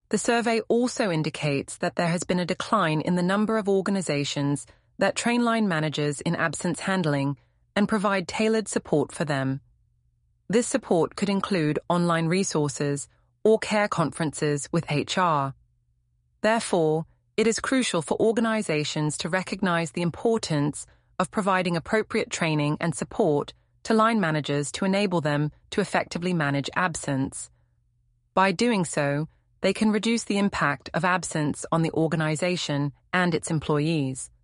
The survey also indicates that there has been a decline in the number of organizations that train line managers in absence handling and provide tailored support for them. This support could include online resources or care conferences with HR. Therefore, it is crucial for organizations to recognize the importance of providing appropriate training and support to line managers to enable them to effectively manage absence. By doing so, they can reduce the impact of absence on the organization and its employees.